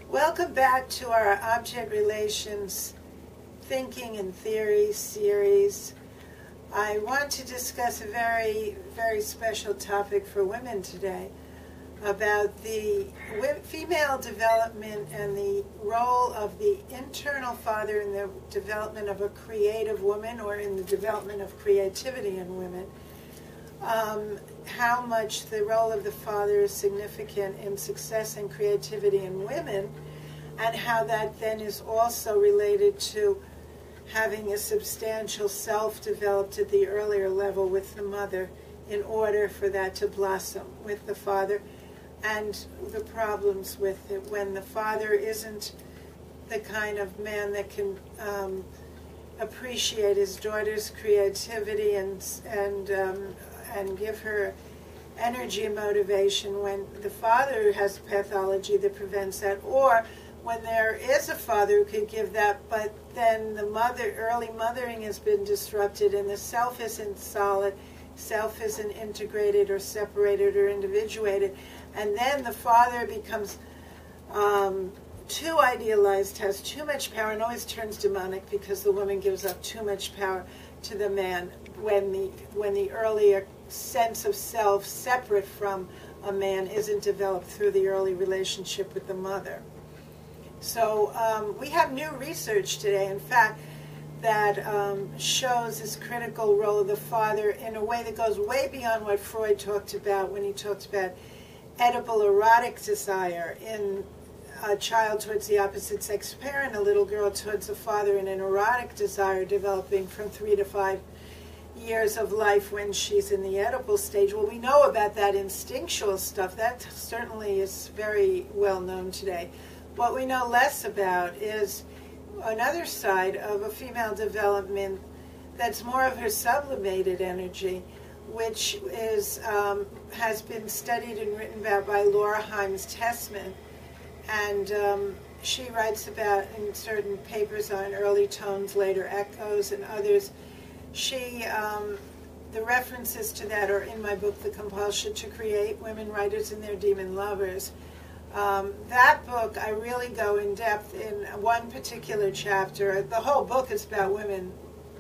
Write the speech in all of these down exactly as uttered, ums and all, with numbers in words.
Welcome back to our Object Relations Thinking and Theory series. I want to discuss a very, very special topic for women today about the female development and the role of the internal father in the development of a creative woman, or in the development of creativity in women. Um, how much the role of the father is significant in success and creativity in women, and how that then is also related to having a substantial self developed at the earlier level with the mother in order for that to blossom with the father, and the problems with it when the father isn't the kind of man that can um, appreciate his daughter's creativity and and um, and give her energy and motivation, when the father has pathology that prevents that, or when there is a father who could give that, but then the mother, early mothering has been disrupted and the self isn't solid, self isn't integrated or separated or individuated, and then the father becomes um, too idealized, has too much power, and always turns demonic because the woman gives up too much power to the man when the when the earlier sense of self separate from a man isn't developed through the early relationship with the mother. So um, we have new research today, in fact, that um, shows this critical role of the father in a way that goes way beyond what Freud talked about when he talked about Oedipal erotic desire in a child towards the opposite sex parent, a little girl towards a father, and an erotic desire developing from three to five years of life when she's in the Oedipal stage. Well, we know about that instinctual stuff. That certainly is very well known today. What we know less about is another side of a female development that's more of her sublimated energy, which is um, has been studied and written about by Laura Himes Tessman. And um, she writes about in certain papers on early tones, later echoes, and others. She, um, the references to that are in my book, The Compulsion to Create, Women Writers and Their Demon Lovers. Um, that book, I really go in depth in one particular chapter. The whole book is about women,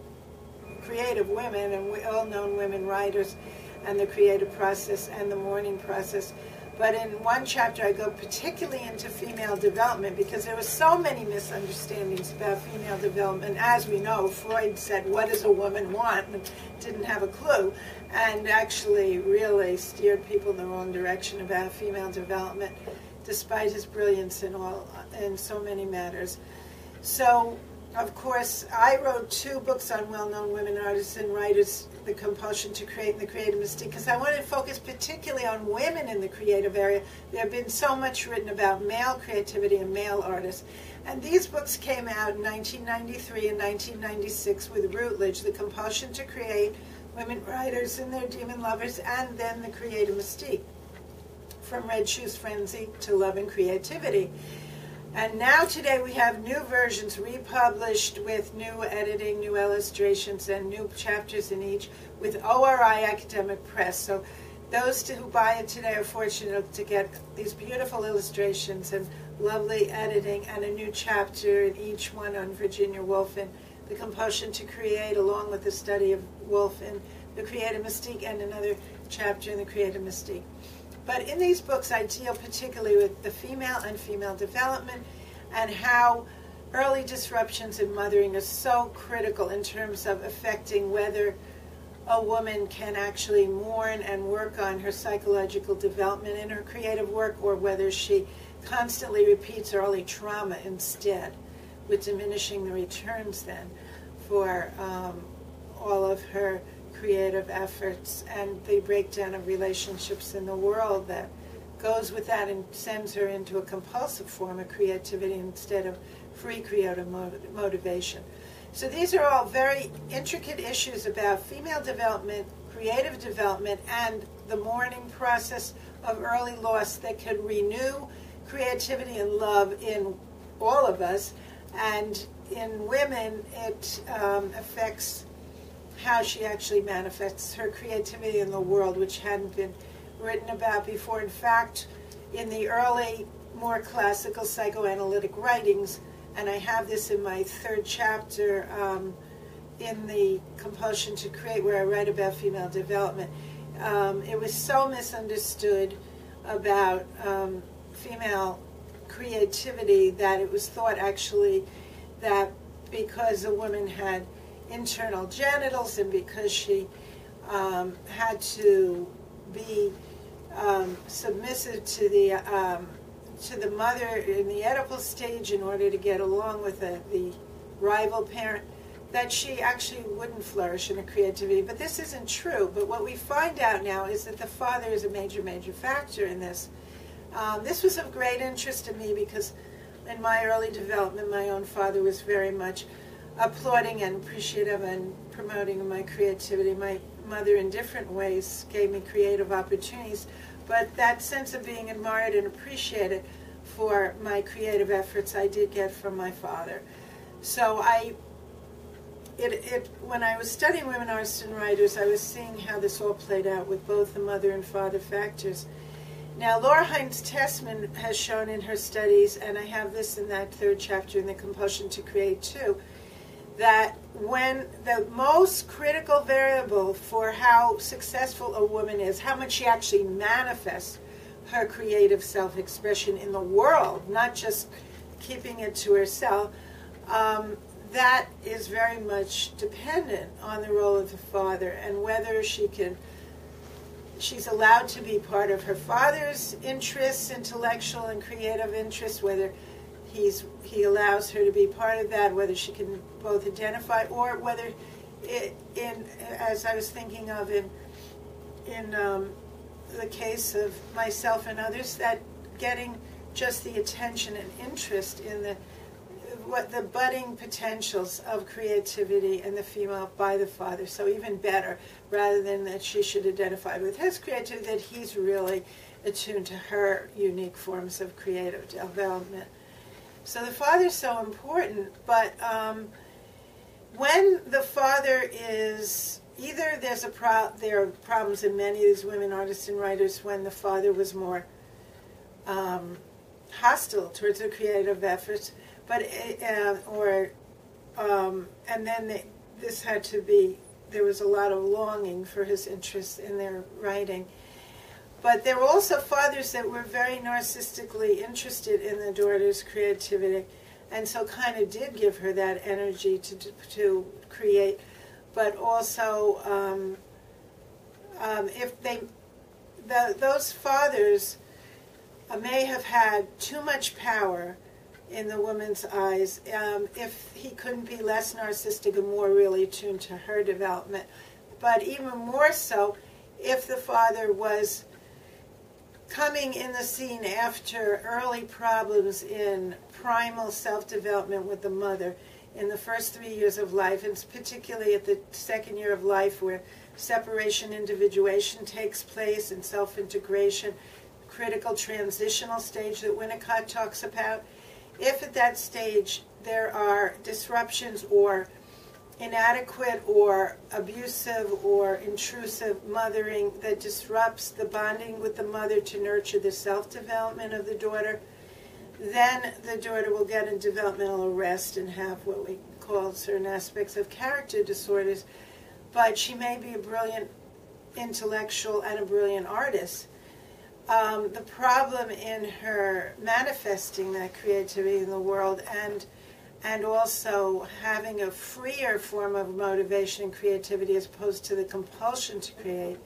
creative women, and well-known women writers, and the creative process and the mourning process. But in one chapter, I go particularly into female development, because there were so many misunderstandings about female development. As we know, Freud said, what does a woman want? And didn't have a clue, and actually really steered people in the wrong direction about female development, despite his brilliance in, all, in so many matters. So, of course, I wrote two books on well-known women artists and writers, The Compulsion to Create and The Creative Mystique, because I wanted to focus particularly on women in the creative area. There have been so much written about male creativity and male artists. And these books came out in nineteen ninety-three and nineteen ninety-six with Routledge, The Compulsion to Create, Women Writers and Their Demon Lovers, and then The Creative Mystique, From Red Shoes Frenzy to Love and Creativity. And now today we have new versions republished with new editing, new illustrations, and new chapters in each with O R I Academic Press. So those who buy it today are fortunate to get these beautiful illustrations and lovely editing and a new chapter in each one on Virginia Woolf and The Compulsion to Create, along with the study of Woolf and The Creative Mystique, and another chapter in The Creative Mystique. But in these books, I deal particularly with the female and female development, and how early disruptions in mothering are so critical in terms of affecting whether a woman can actually mourn and work on her psychological development in her creative work, or whether she constantly repeats early trauma instead, with diminishing the returns then for um, all of her creative efforts, and the breakdown of relationships in the world that goes with that and sends her into a compulsive form of creativity instead of free creative motivation. So these are all very intricate issues about female development, creative development, and the mourning process of early loss that could renew creativity and love in all of us. And in women, it um, affects how she actually manifests her creativity in the world, which hadn't been written about before. In fact, in the early, more classical psychoanalytic writings, and I have this in my third chapter um, in the Compulsion to Create, where I write about female development. Um, it was so misunderstood about um, female creativity that it was thought actually that because a woman had internal genitals and because she um, had to be um, submissive to the um, to the mother in the Oedipal stage in order to get along with the, the rival parent, that she actually wouldn't flourish in her creativity. But this isn't true. But what we find out now is that the father is a major, major factor in this. Um, this was of great interest to me because in my early development, my own father was very much applauding and appreciative and promoting my creativity. My mother, in different ways, gave me creative opportunities, but that sense of being admired and appreciated for my creative efforts I did get from my father. So I, it, it, when I was studying women artists and writers, I was seeing how this all played out with both the mother and father factors. Now, Laura Hines Tessman has shown in her studies, and I have this in that third chapter in The Compulsion to Create too, that when the most critical variable for how successful a woman is, how much she actually manifests her creative self-expression in the world, not just keeping it to herself, um, that is very much dependent on the role of the father and whether she can, she's allowed to be part of her father's interests, intellectual and creative interests, whether He's, he allows her to be part of that, whether she can both identify or whether, it, in as I was thinking of in in um, the case of myself and others, that getting just the attention and interest in the what the budding potentials of creativity in the female by the father. So even better, rather than that she should identify with his creativity, that he's really attuned to her unique forms of creative development. So the father's so important, but um, when the father is, either there's a pro there are problems in many of these women artists and writers when the father was more um, hostile towards the creative efforts, but uh, or um, and then they, this had to be, there was a lot of longing for his interest in their writing. But there were also fathers that were very narcissistically interested in the daughter's creativity, and so kind of did give her that energy to to create. But also, um, um, if they, the, those fathers uh, may have had too much power in the woman's eyes, um, if he couldn't be less narcissistic and more really attuned to her development. But even more so, if the father was coming in the scene after early problems in primal self-development with the mother in the first three years of life, and particularly at the second year of life where separation, individuation takes place and self-integration, critical transitional stage that Winnicott talks about. If at that stage there are disruptions or inadequate or abusive or intrusive mothering that disrupts the bonding with the mother to nurture the self-development of the daughter, then the daughter will get a developmental arrest and have what we call certain aspects of character disorders. But she may be a brilliant intellectual and a brilliant artist. Um, the problem in her manifesting that creativity in the world and and also having a freer form of motivation and creativity as opposed to the compulsion to create,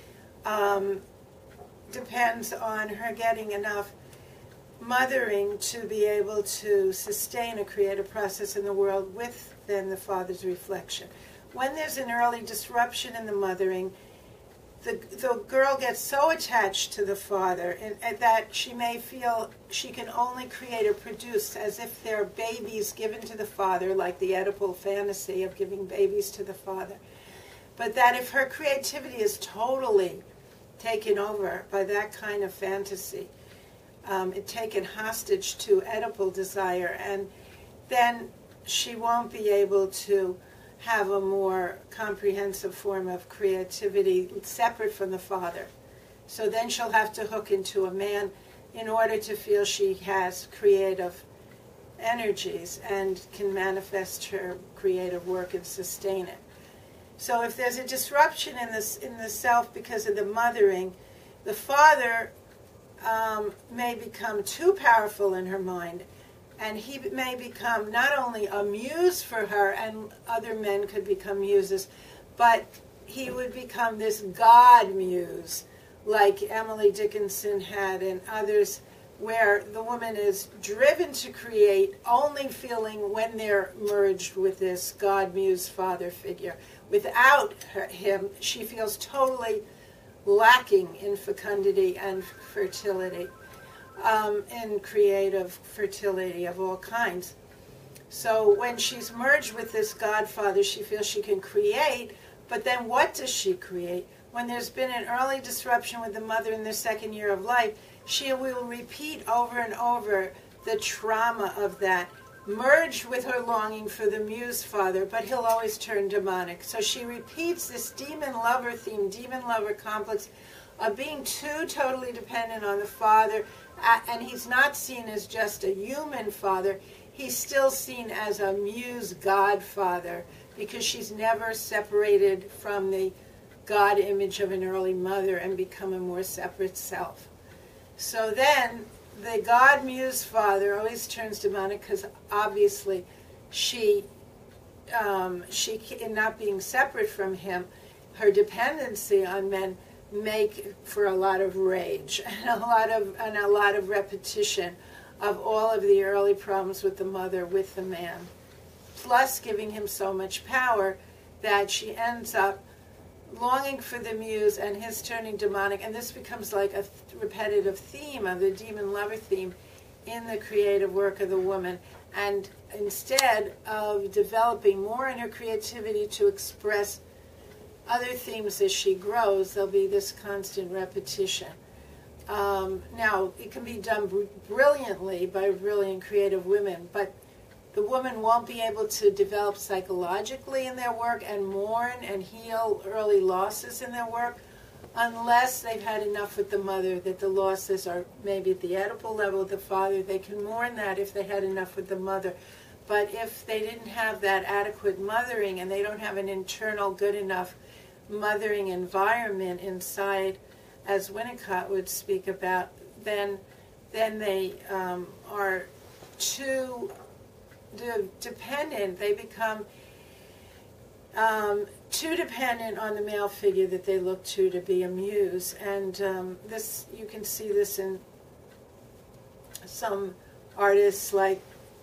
um, depends on her getting enough mothering to be able to sustain a creative process in the world with then the father's reflection. When there's an early disruption in the mothering, The, the girl gets so attached to the father and, and that she may feel she can only create or produce as if they're babies given to the father, like the Oedipal fantasy of giving babies to the father. But that if her creativity is totally taken over by that kind of fantasy, um, it taken hostage to Oedipal desire, and then she won't be able to have a more comprehensive form of creativity separate from the father. So then she'll have to hook into a man in order to feel she has creative energies and can manifest her creative work and sustain it. So if there's a disruption in this in the self because of the mothering, the father um, may become too powerful in her mind, and he may become not only a muse for her, and other men could become muses, but he would become this God muse, like Emily Dickinson had and others, where the woman is driven to create, only feeling when they're merged with this God muse father figure. Without her, him, she feels totally lacking in fecundity and fertility, um, in creative fertility of all kinds. So when she's merged with this Godfather, she feels she can create, but then what does she create? When there's been an early disruption with the mother in the second year of life, she will repeat over and over the trauma of that, merged with her longing for the muse father, but he'll always turn demonic. So she repeats this demon lover theme, demon lover complex of being too totally dependent on the father, and he's not seen as just a human father, he's still seen as a muse godfather, because she's never separated from the God image of an early mother and become a more separate self. So then the God muse father always turns demonic, because obviously she, um, she, in not being separate from him, her dependency on men make for a lot of rage and a lot of and a lot of repetition of all of the early problems with the mother with the man, plus giving him so much power that she ends up longing for the muse and his turning demonic, and this becomes like a th- repetitive theme of the demon lover theme in the creative work of the woman. And instead of developing more in her creativity to express other themes as she grows, there'll be this constant repetition. Um, now, it can be done br- brilliantly by brilliant creative women, but the woman won't be able to develop psychologically in their work and mourn and heal early losses in their work unless they've had enough with the mother that the losses are maybe at the Oedipal level with the father. They can mourn that if they had enough with the mother. But if they didn't have that adequate mothering and they don't have an internal good enough mothering environment inside, as Winnicott would speak about, then, then they um, are too de- dependent. They become um, too dependent on the male figure that they look to to be a muse. And um, this, you can see this in some artists like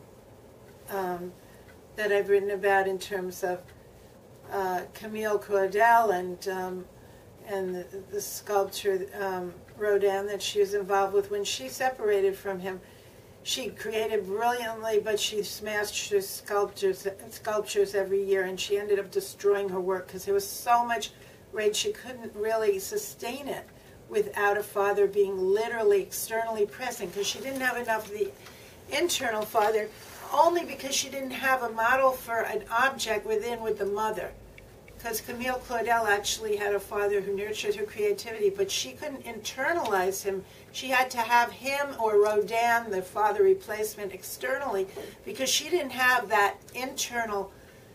um, that I've written about in terms of uh, Camille Claudel and um, and the, the sculptor um, Rodin that she was involved with. When she separated from him, she created brilliantly, but she smashed her sculptures, sculptures every year, and she ended up destroying her work because there was so much rage she couldn't really sustain it without a father being literally externally present, because she didn't have enough of the internal father, only because she didn't have a model for an object within with the mother. Because Camille Claudel actually had a father who nurtured her creativity, but she couldn't internalize him. She had to have him or Rodin, the father replacement, externally, because she didn't have that internal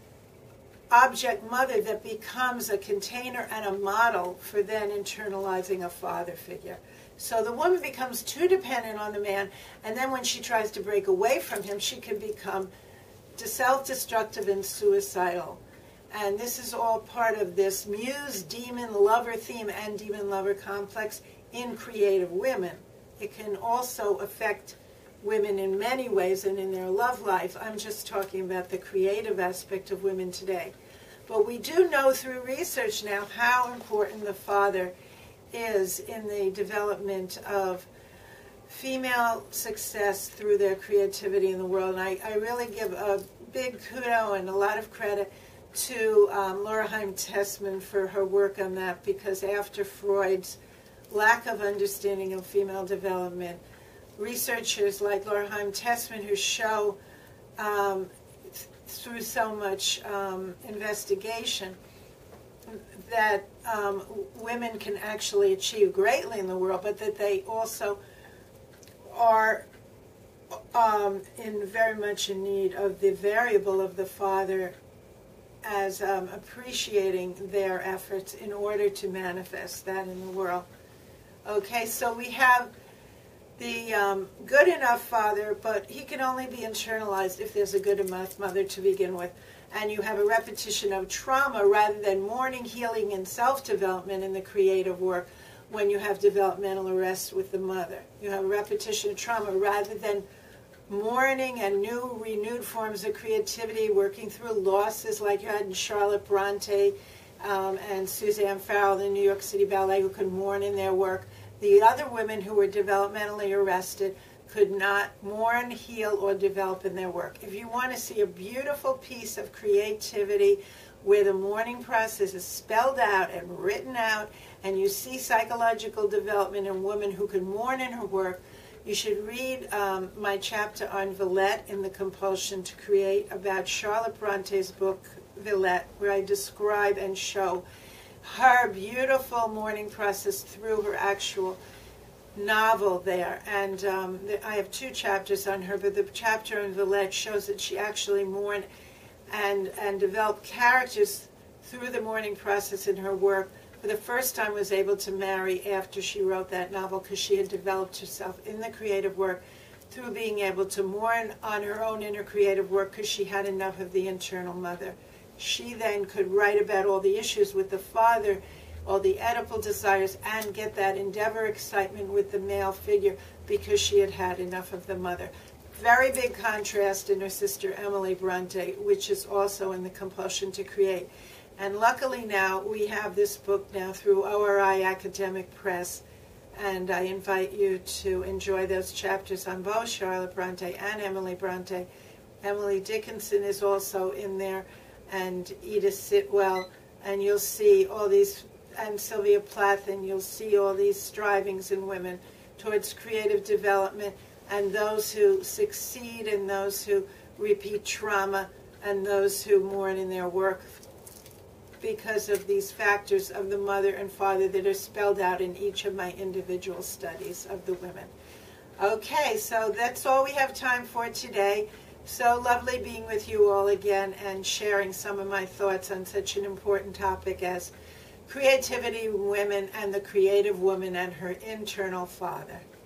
object mother that becomes a container and a model for then internalizing a father figure. So the woman becomes too dependent on the man, and then when she tries to break away from him, she can become self-destructive and suicidal. And this is all part of this muse, demon, lover theme and demon lover complex in creative women. It can also affect women in many ways and in their love life. I'm just talking about the creative aspect of women today. But we do know through research now how important the father is in the development of female success through their creativity in the world. And I, I really give a big kudo and a lot of credit to um, Laura Haim Tessman for her work on that, because after Freud's lack of understanding of female development, researchers like Laura Haim Tessman, who show um, th- through so much um, investigation that um, women can actually achieve greatly in the world, but that they also are um, in very much in need of the variable of the father as um, appreciating their efforts in order to manifest that in the world. Okay, so we have the um, good enough father, but he can only be internalized if there's a good enough mother to begin with. And you have a repetition of trauma rather than mourning, healing, and self-development in the creative work when you have developmental arrest with the mother. You have a repetition of trauma rather than mourning and new, renewed forms of creativity, working through losses like you had in Charlotte Bronte um, and Suzanne Farrell, the New York City Ballet, who could mourn in their work. The other women who were developmentally arrested could not mourn, heal, or develop in their work. If you want to see a beautiful piece of creativity where the mourning process is spelled out and written out, and you see psychological development in women who can mourn in her work, you should read um, my chapter on Villette in The Compulsion to Create about Charlotte Bronte's book, Villette, where I describe and show her beautiful mourning process through her actual novel there. And um, I have two chapters on her, but the chapter on Villette shows that she actually mourned and, and developed characters through the mourning process in her work. For the first time was able to marry after she wrote that novel, because she had developed herself in the creative work through being able to mourn on her own inner creative work because she had enough of the internal mother. She then could write about all the issues with the father, all the Oedipal desires, and get that endeavor excitement with the male figure because she had had enough of the mother. Very big contrast in her sister Emily Bronte, which is also in The Compulsion to Create. And luckily now we have this book now through O R I Academic Press, and I invite you to enjoy those chapters on both Charlotte Bronte and Emily Bronte. Emily Dickinson is also in there, and Edith Sitwell, and you'll see all these, and Sylvia Plath, and you'll see all these strivings in women towards creative development, and those who succeed and those who repeat trauma and those who mourn in their work because of these factors of the mother and father that are spelled out in each of my individual studies of the women. Okay, so that's all we have time for today. So lovely being with you all again and sharing some of my thoughts on such an important topic as creativity in women and the creative woman and her internal father.